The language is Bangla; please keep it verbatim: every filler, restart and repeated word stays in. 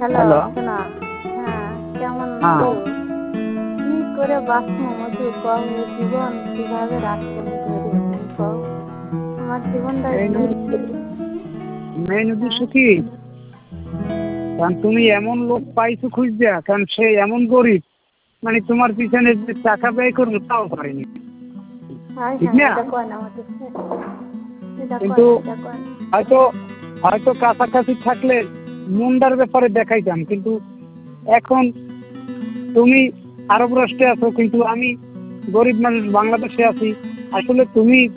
Hello hello. শোনা, হ্যাঁ কেমন হ্যাঁ। আছো? কি করে বাঁচবো মধু কও, এই জীবন কিভাবে রাখবো ধরে তুমি কও, আমার জীবনটাই মেইন শেষ। মেইন হ্যাঁ উদ্দেশ্য কি, কারণ তুমি এমন লোক পাইছো খুঁজছা, কারণ সে এমন গরিব, মানে তোমার পিছনে যে টাকা ব্যয় করবো তাও পারেনি, হ্যাঁ ঠিক হ্যাঁ না? এটা কয় না আমাদের, এটা কয় কিন্তু না, এটা কয় না। হয়তো হয়তো কাছাকাছি থাকলে মুন্ডার ব্যাপারে দেখাইতাম, কিন্তু এখন তুমি আরব রাষ্ট্রে আছো, কিন্তু আমি গরিব মানুষ বাংলাদেশে আছি। আসলে তুমি